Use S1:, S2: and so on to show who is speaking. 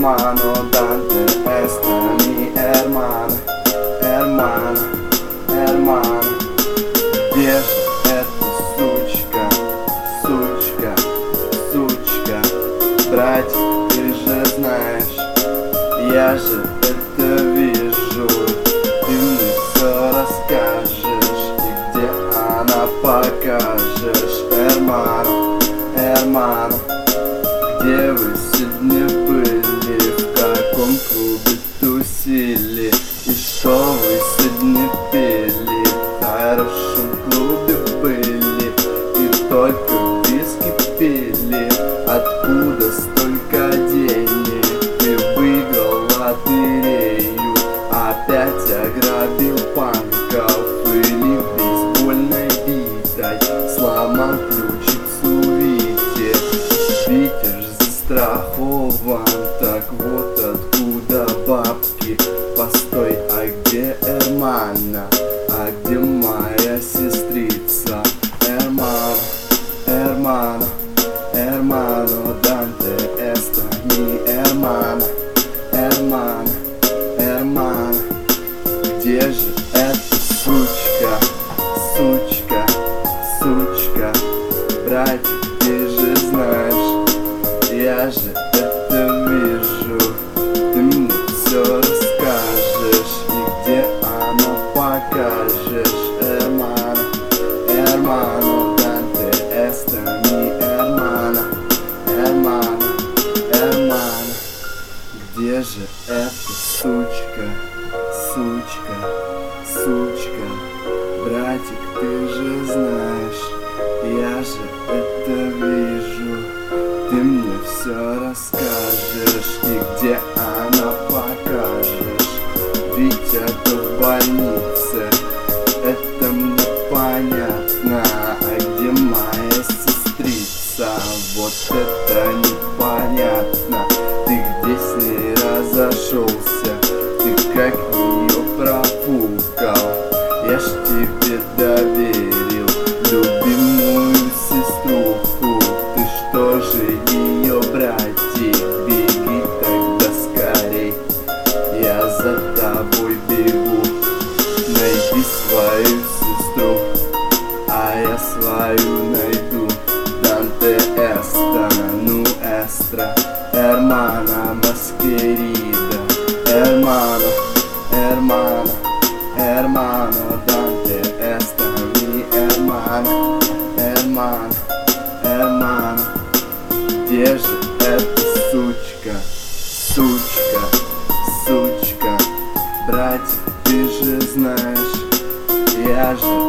S1: hermano, Dante, esta mi hermana, hermana, hermana. Где же эта сучка, сучка, сучка? Братик, ты же знаешь, я же это вижу. Ты мне все расскажешь, и где она покажешь. Hermano, hermano, где вы сегодня были, в каком клубе тусили, и что вы сегодня пели? В хорошем клубе были и только виски пили. Откуда столько денег? Ты выиграл лотерею, опять ограбил панков или бейсбольной битой сломал ключицу Вите. Витя ж застрахован, так вот откуда бабки. Постой, а где Эрмана? А где моя сестрица? Hermano, hermano, hermano, Dante, esta mi hermana, hermana, hermana. Где же эта сучка, сучка, сучка? Братик, ты же знаешь, я же это вижу. Ты мне все расскажешь, и где она покажешь. Hermano, hermano, Dante, esta mi hermana, hermana, hermana. Где же эта сучка, сучка, сучка? Братик, ты же знаешь, я же это вижу. Ты мне все расскажешь, и где она покажешь. Витя-то в больнице, это мне понятно. А где моя сестрица? Вот это непонятно. Ты где с ней разошелся? Ты как ее профукал? Я ж тебе доверил любимую сеструху. Ты что же ее, братик? Беги тогда скорей, я за тобой бегу. Найди свою сестру, а я свою найду. Dante esta, ну эстра, hermana masquerida. Hermano, hermano, hermano, Dante esta mi hermana, hermana, hermana. Где же эта сучка, сучка, сучка? Братик, ты же знаешь, я же